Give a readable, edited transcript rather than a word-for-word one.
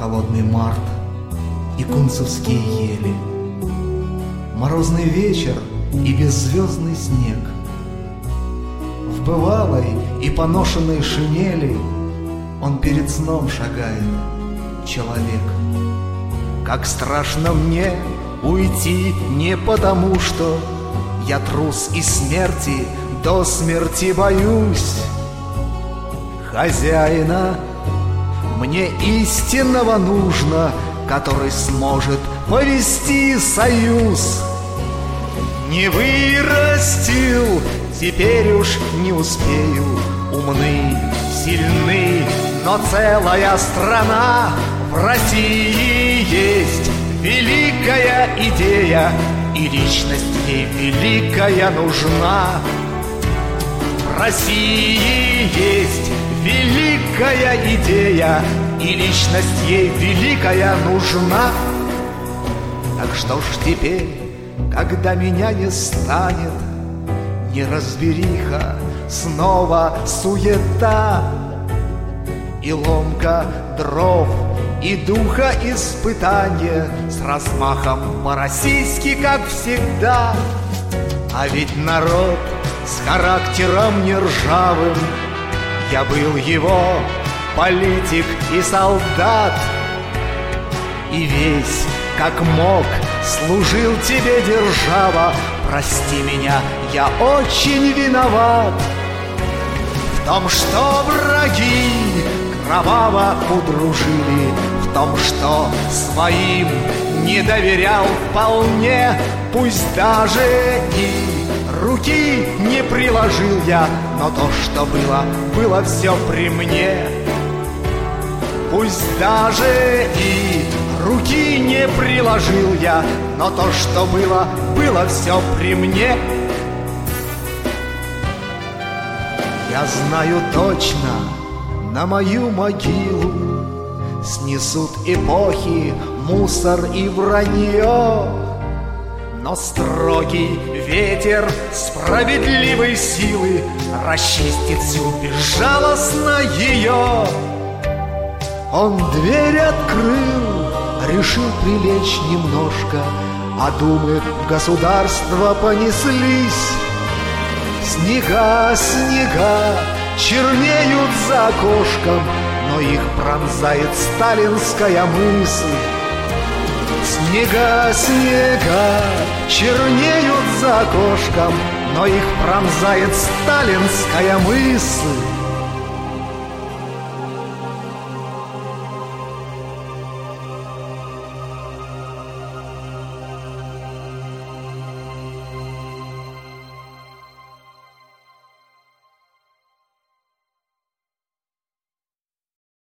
холодный март и кунцевские ели, морозный вечер и беззвездный снег. В бывалой и поношенной шинели он перед сном шагает, человек. Как страшно мне уйти не потому, что я трус и смерти до смерти боюсь. Хозяина мне истинного нужно, который сможет повести союз. Не вырастил, теперь уж не успею. Умны, сильны, но целая страна. В России есть великая идея, и личность ей великая нужна. В России есть великая идея, и личность ей великая нужна. Так что ж теперь, когда меня не станет, неразбериха, снова суета, и ломка дров, и духа испытания, с размахом по-российски, как всегда. А ведь народ с характером нержавым, я был его политик и солдат, и весь, как мог, служил тебе, держава. Прости меня, я очень виноват в том, что враги кроваво удружили, в том, что своим не доверял вполне. Пусть даже и руки не приложил я, но то, что было, было все при мне. Пусть даже и руки не приложил я, но то, что было, было все при мне. Я знаю точно, на мою могилу снесут эпохи, мусор и вранье, но строгий ветер справедливой силы расчистит всю безжалостно ее. Он дверь открыл, решил прилечь немножко, а думы в государство понеслись. Снега, снега чернеют за окошком, но их пронзает сталинская мысль. Снега, снега чернеют за окошком, но их пронзает сталинская мысль.